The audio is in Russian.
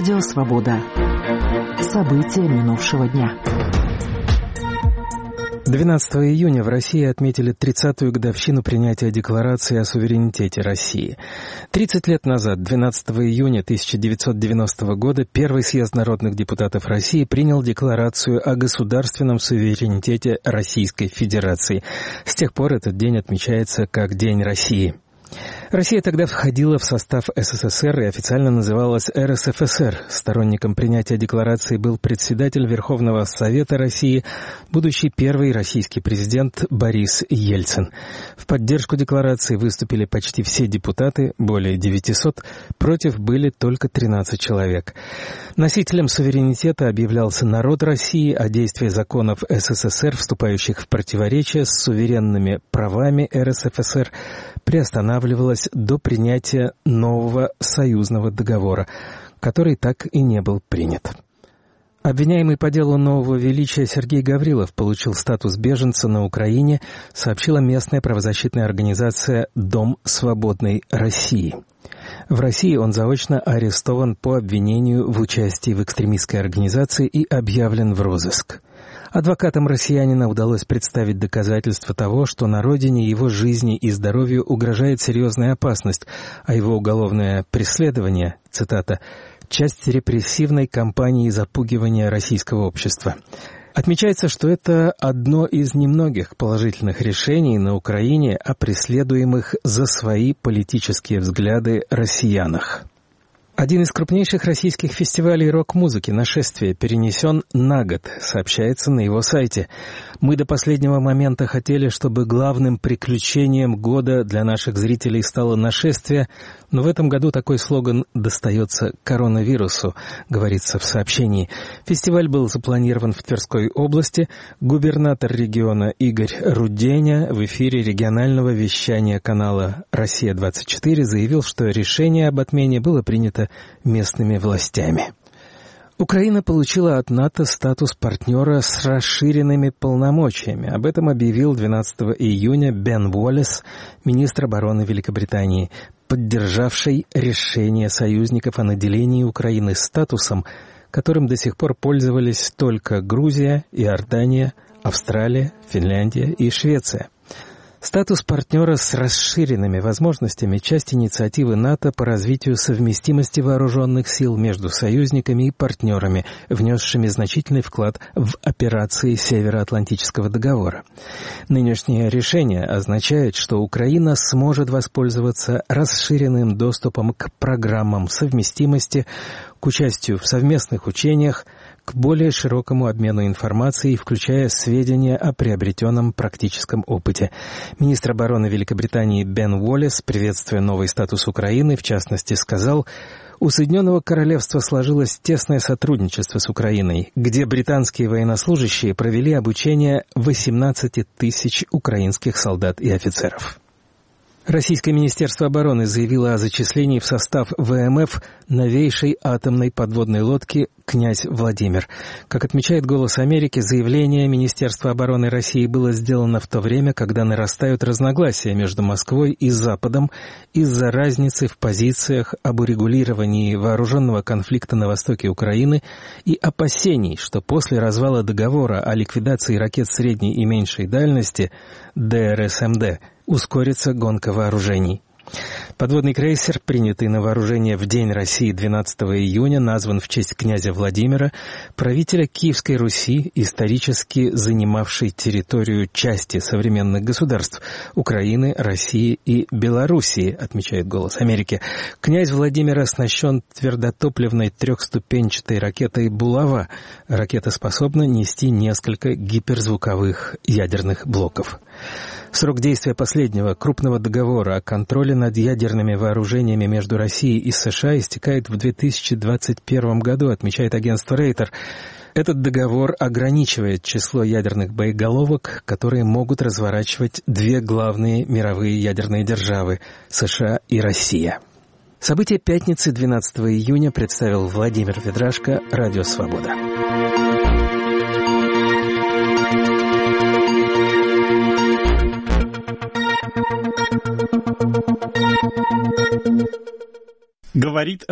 Радио «Свобода». События минувшего дня. 12 июня в России отметили 30-ю годовщину принятия Декларации о суверенитете России. 30 лет назад, 12 июня 1990 года, Первый съезд народных депутатов России принял Декларацию о государственном суверенитете Российской Федерации. С тех пор этот день отмечается как День России. Россия тогда входила в состав СССР и официально называлась РСФСР. Сторонником принятия декларации был председатель Верховного Совета России, будущий первый российский президент Борис Ельцин. В поддержку декларации выступили почти все депутаты, более 900, против были только 13 человек. Носителем суверенитета объявлялся народ России, а действие законов СССР, вступающих в противоречие с суверенными правами РСФСР, приостанавливалось до принятия нового союзного договора, который так и не был принят. Обвиняемый по делу нового величия Сергей Гаврилов получил статус беженца на Украине, сообщила местная правозащитная организация «Дом свободной России». В России он заочно арестован по обвинению в участии в экстремистской организации и объявлен в розыск. Адвокатам россиянина удалось представить доказательства того, что на родине его жизни и здоровью угрожает серьезная опасность, а его уголовное преследование, цитата, «часть репрессивной кампании запугивания российского общества». Отмечается, что это одно из немногих положительных решений на Украине о преследуемых за свои политические взгляды россиянах. Один из крупнейших российских фестивалей рок-музыки «Нашествие» перенесен на год, сообщается на его сайте. Мы до последнего момента хотели, чтобы главным приключением года для наших зрителей стало «Нашествие», но в этом году такой слоган достается коронавирусу, говорится в сообщении. Фестиваль был запланирован в Тверской области. Губернатор региона Игорь Руденя в эфире регионального вещания канала «Россия-24» заявил, что решение об отмене было принято местными властями. Украина получила от НАТО статус партнера с расширенными полномочиями. Об этом объявил 12 июня Бен Уоллес, министр обороны Великобритании, поддержавший решение союзников о наделении Украины статусом, которым до сих пор пользовались только Грузия, Иордания, Австралия, Финляндия и Швеция. Статус партнера с расширенными возможностями – часть инициативы НАТО по развитию совместимости вооруженных сил между союзниками и партнерами, внесшими значительный вклад в операции Североатлантического договора. Нынешнее решение означает, что Украина сможет воспользоваться расширенным доступом к программам совместимости, к участию в совместных учениях, к более широкому обмену информацией, включая сведения о приобретенном практическом опыте. Министр обороны Великобритании Бен Уоллес, приветствуя новый статус Украины, в частности, сказал: «У Соединенного Королевства сложилось тесное сотрудничество с Украиной, где британские военнослужащие провели обучение 18 тысяч украинских солдат и офицеров». Российское Министерство обороны заявило о зачислении в состав ВМФ новейшей атомной подводной лодки «Князь Владимир». Как отмечает «Голос Америки», заявление Министерства обороны России было сделано в то время, когда нарастают разногласия между Москвой и Западом из-за разницы в позициях об урегулировании вооруженного конфликта на востоке Украины и опасений, что после развала договора о ликвидации ракет средней и меньшей дальности ДРСМД ускорится гонка вооружений. Подводный крейсер, принятый на вооружение в День России 12 июня, назван в честь князя Владимира, правителя Киевской Руси, исторически занимавшей территорию части современных государств – Украины, России и Белоруссии, отмечает «Голос Америки». Князь Владимир оснащен твердотопливной трехступенчатой ракетой «Булава». Ракета способна нести несколько гиперзвуковых ядерных блоков. Срок действия последнего крупного договора о контроле над ядерными вооружениями между Россией и США истекает в 2021 году, отмечает агентство Рейтер. Этот договор ограничивает число ядерных боеголовок, которые могут разворачивать две главные мировые ядерные державы – США и Россия. События пятницы 12 июня представил Владимир Ведрашко, Радио «Свобода». Говорит